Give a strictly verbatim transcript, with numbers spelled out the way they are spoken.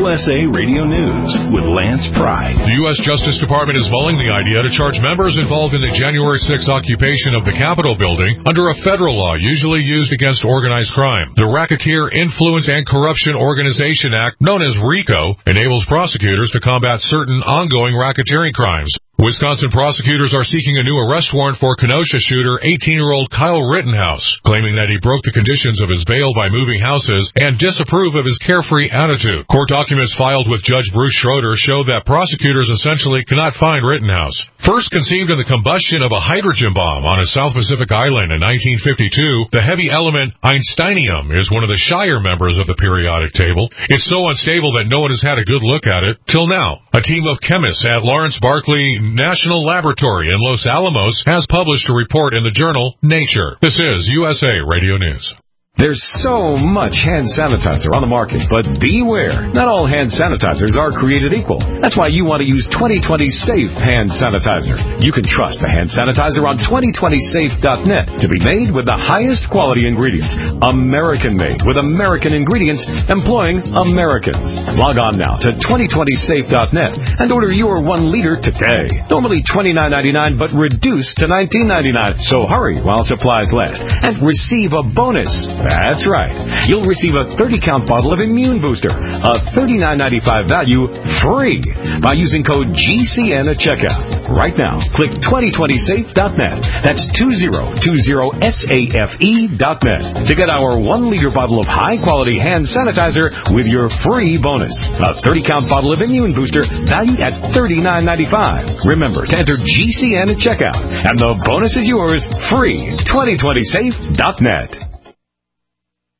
S A Radio News with Lance Pride. The U S Justice Department is mulling the idea to charge members involved in the January sixth occupation of the Capitol building under a federal law usually used against organized crime. The Racketeer Influence and Corruption Organization Act, known as RICO, enables prosecutors to combat certain ongoing racketeering crimes. Wisconsin prosecutors are seeking a new arrest warrant for Kenosha shooter eighteen-year-old Kyle Rittenhouse, claiming that he broke the conditions of his bail by moving houses and disapprove of his carefree attitude. Court documents filed with Judge Bruce Schroeder show that prosecutors essentially cannot find Rittenhouse. First conceived in the combustion of a hydrogen bomb on a South Pacific island in nineteen fifty-two, the heavy element Einsteinium is one of the shyer members of the periodic table. It's so unstable that no one has had a good look at it till now. A team of chemists at Lawrence Berkeley National Laboratory in Los Alamos has published a report in the journal Nature. This is U S A Radio News. There's so much hand sanitizer on the market, but beware. Not all hand sanitizers are created equal. That's why you want to use twenty twenty Safe Hand Sanitizer. You can trust the hand sanitizer on twenty twenty safe dot net to be made with the highest quality ingredients. American-made with American ingredients employing Americans. Log on now to twenty twenty safe dot net and order your one liter today. Normally twenty-nine ninety-nine, but reduced to nineteen ninety-nine. So hurry while supplies last and receive a bonus. That's right. You'll receive a thirty-count bottle of Immune Booster, a thirty-nine ninety-five value, free by using code G C N at checkout. Right now, click twenty twenty safe dot net. That's twenty twenty safe dot net to get our one-liter bottle of high-quality hand sanitizer with your free bonus. A thirty-count bottle of Immune Booster valued at thirty-nine ninety-five. Remember to enter G C N at checkout, and the bonus is yours free. twenty twenty safe dot net.